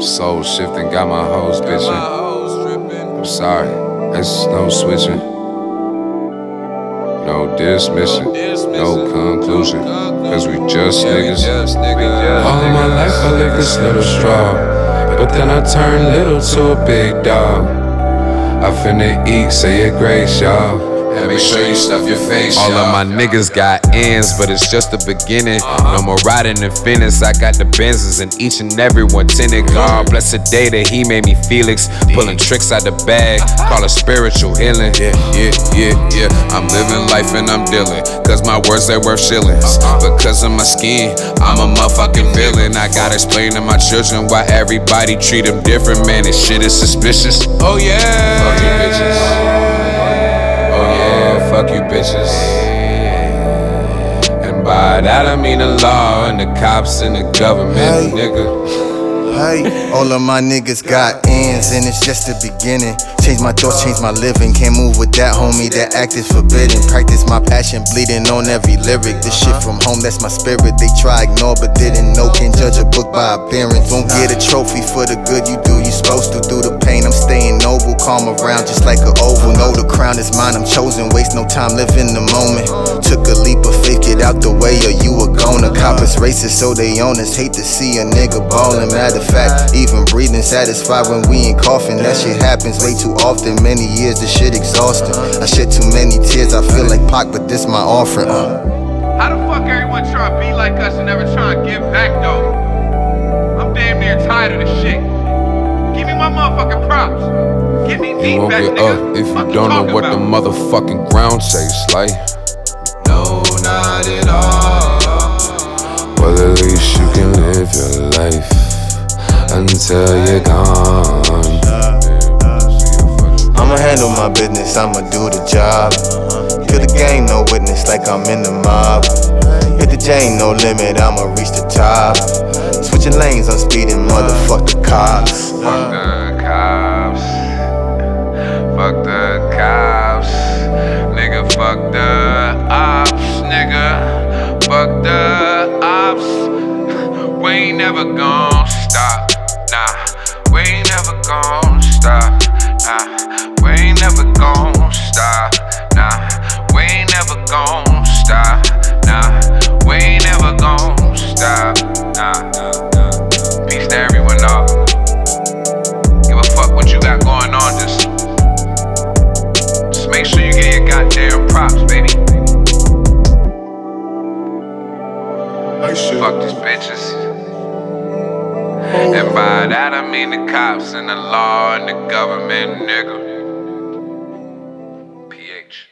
Soul shifting, got my hoes bitching. I'm sorry, it's no switching. No dismissing, no conclusion. Cause we just niggas. All of my life I lived this little straw, but then I turned little to a big dog. I finna eat, say it grace, y'all. And make sure you stuff your face. All of my niggas got ends, but it's just the beginning. No more riding in Phoenix, I got the Benzes and each and every one tinted. God bless the day that he made me Felix, pulling tricks out the bag, call it spiritual healing. Yeah, I'm living life and I'm dealing, cause my words they worth shillings. Because of my skin, I'm a motherfucking villain. I gotta explain to my children why everybody treat them different, man, this shit is suspicious. Oh yeah, fuck you bitches. Fuck you bitches. And by that I mean the law and the cops and the government, nigga. Hey, all of my niggas got ends and it's just the beginning. Change my thoughts, change my living. Can't move with that homie, that act is forbidden. Practice my passion, bleeding on every lyric. This shit from home, that's my spirit. They try ignore but didn't know. Can't judge a book by appearance. Won't get a trophy for the good you do. You supposed to through the pain. I'm staying noble, calm around just like an oval. Know the crown is mine, I'm chosen. Waste no time, live in the moment. Took a leap of faith, get out the way or you were gone. The cop is racist, so they own us. Hate to see a nigga ballin'. Matter of fact, even breathing satisfied when we ain't coughing. That shit happens way too often. Many years, this shit exhausting. I shed too many tears, I feel like Pac, but this my offering. How the fuck everyone try to be like us and never try to give back though? I'm damn near tired of this shit. Give me my motherfucking props. Give me You deep won't back, get nigga. up if you Fuck don't know talking what the about? motherfucking ground tastes like. No, not at all. Well, at least you can live your life until you're gone. I'ma handle my business, I'ma do the job. Kill the game, no witness, like I'm in the mob. Hit the chain, no limit, I'ma reach the top. Switching lanes, I'm speeding, motherfuck the cops. Fuck the cops. Fuck the cops. Nigga, fuck the ops. Nigga, fuck the ops. We ain't never gon' stop. Nah, we ain't never gon' stop. Nah, we ain't never gon' stop. Nah, we ain't never gon' stop. Nah, we ain't never gon' stop. Nah. Peace to everyone, dawg. Give a fuck what you got going on, just make sure you get your goddamn props, baby. Fuck these bitches. And by that I mean the cops and the law and the government, nigga.